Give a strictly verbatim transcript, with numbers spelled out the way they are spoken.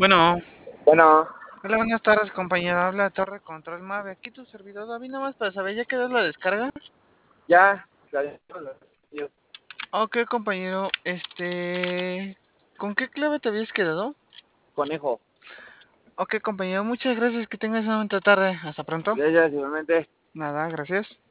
Bueno, Bueno, hola, buenas tardes, compañero. Habla Torre Control Mave. Aquí tu servidor, David, nada más para saber, ¿ya quedó la descarga? ya, ya, ya, Ok, compañero, este... ¿Con qué clave te habías quedado? conejo. Ok, compañero, muchas gracias, que tengas una buena tarde. Hasta pronto. Gracias, igualmente. Nada, gracias.